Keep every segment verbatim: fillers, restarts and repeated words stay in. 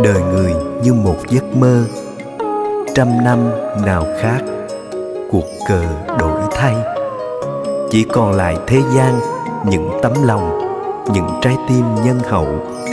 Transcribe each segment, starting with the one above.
Đời người như một giấc mơ, trăm năm nào khác, cuộc cờ đổi thay. Chỉ còn lại thế gian những tấm lòng, những trái tim nhân hậu.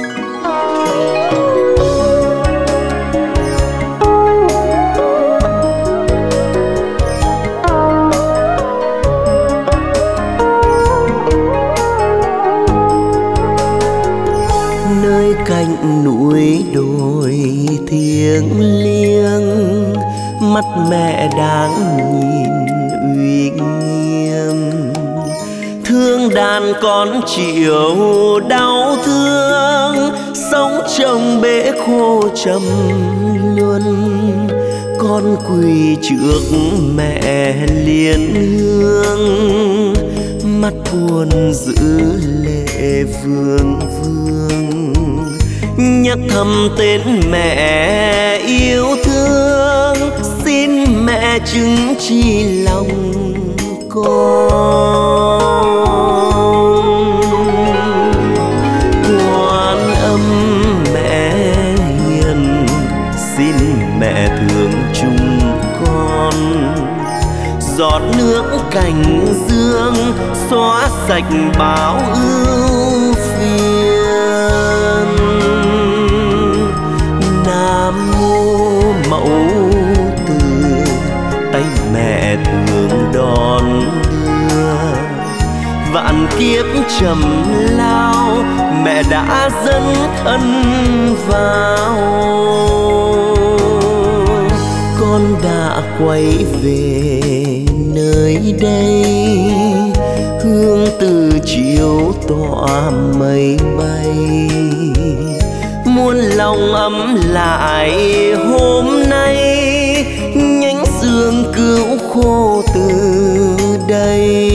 Nơi cạnh núi đồi thiêng liêng, mắt mẹ đang nhìn uy nghiêm. Thương đàn con chịu đau thương, sống trong bể khô trầm luân. Con quỳ trước mẹ liền hương, mắt buồn giữ lệ vương vương. Nhắc thầm tên mẹ yêu thương, xin mẹ chứng chi lòng con. Quan âm mẹ hiền, xin mẹ thương chúng con. Giọt nước cành dương xóa sạch bao ưu phiền. Nam mô Mẫu Từ, tay mẹ thương đón đưa. Vạn kiếp trầm lao, mẹ đã dấn thân vào. Con đã quay về nơi đây, hương từ chiều tỏa mây bay. Muôn lòng ấm lại hôm nay, nhánh sương cứu khô từ đây.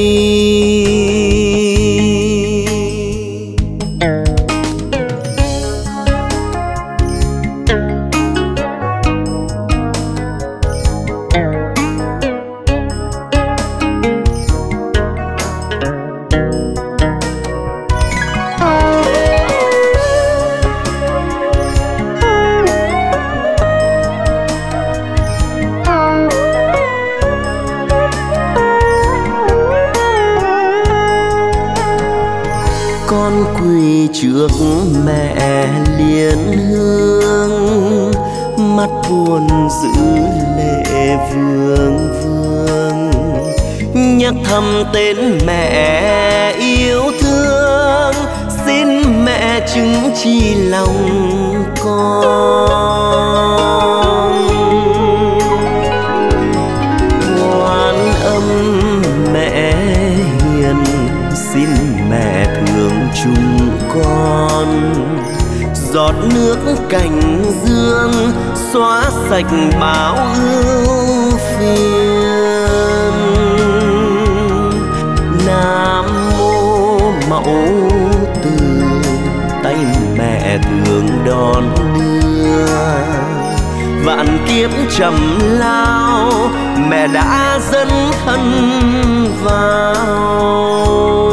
Con quỳ trước mẹ liền hương, mắt buồn giữ lệ vương vương. Nhắc thầm tên mẹ yêu thương, xin mẹ chứng chi lòng con. Quan âm mẹ hiền, xin mẹ thương chúng con. Giọt nước cành dương xóa sạch bao ưu phiền. Nam mô Mẫu Từ, tay mẹ thương đón đưa. Vạn kiếp trầm lao, mẹ đã dấn thân vào.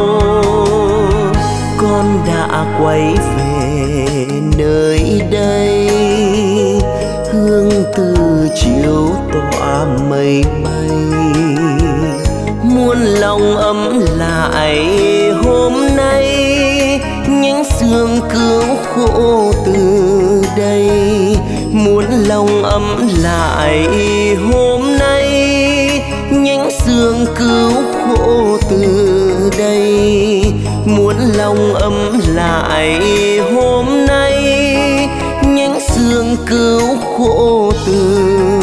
Con đã quay về nơi đây, hương từ chiều tỏa mây bay. Muôn lòng ấm lại hôm nay, nhánh sương cứu khổ từ đây. Muốn lòng ấm lại hôm nay, nhánh sương cứu khổ từ đây. Muốn lòng ấm lại hôm nay, nhánh sương cứu khổ từ